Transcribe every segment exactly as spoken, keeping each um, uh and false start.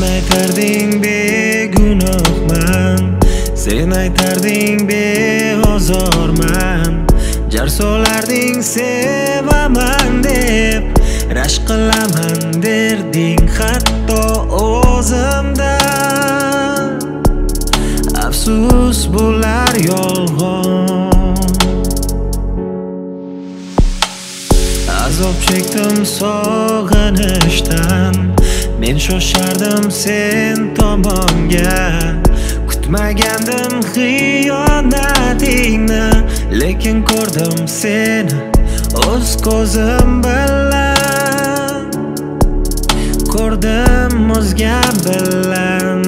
aytarding begunohman, sen aytarding beozorman, jar solarding sevaman deb, rashk qilaman derding hatto o'zimdan. Afsus bo'lar yolg'on, azob chekdim sog'inishdan, men shoshardim sen tomonga, kutmagandim xiyonatingni, lekin ko'rdim seni o'z ko'zim bilan, ko'rdim o'zga bilan.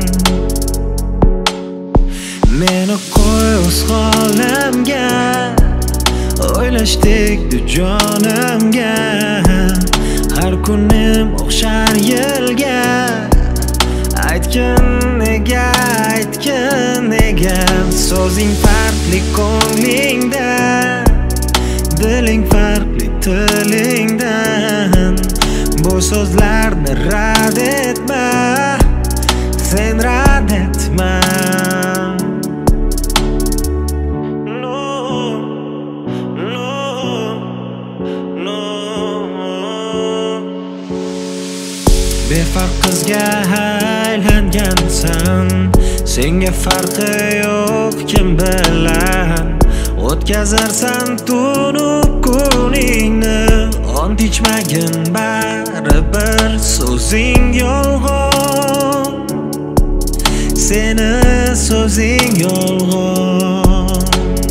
Meni qo'y o'z holimga, o'ylashdik jonimga, har kunim o'xshar yilga. Aytgin nega, aytgin nega, so'zing farqli ko'nglingda, diling farqli tilingdan. Bu so'zlarni rad etma, sen rad etma. Befarq qizga aylangansan, senga farqi yo'q kim bilan. O'tkazarsan tunu kuningni, ont ichmagin baribir so'zing yolg'on, seni so'zing yolg'on.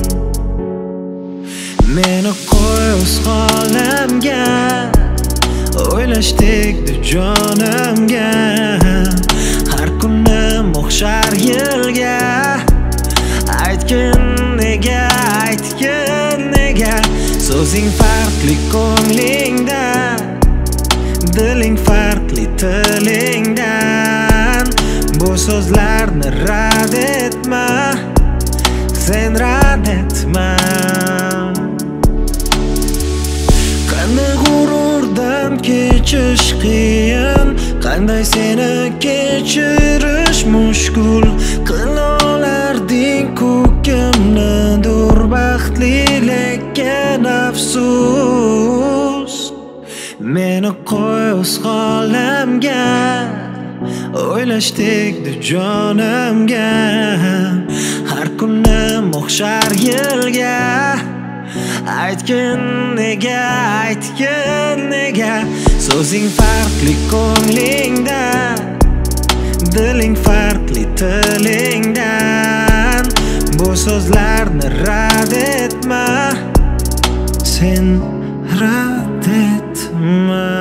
Meni qo'y o'z holimga, o'ylashdik jonimga, har kunim o'xshar yilga. Aytgin nega, aytgin nega, so'zing farqli ko'nglingda, diling farqli tilingdan. Bu so'zlarni rad etma, sen rad etma. Qanday g'ururdan kechish qiyin, qanday seni kechirish mushkul. Qila olarding-ku kimnidir baxtli, lekin afsus. Meni qo'y o'z holimga, o'ylashdik jonimga, har kunim o'xshar yilga. Aytgin nega, aytgin nega, so'zing farqli ko'nglingda, diling farqli tilingdan. Bu so'zlarni rad etma, sen rad etma.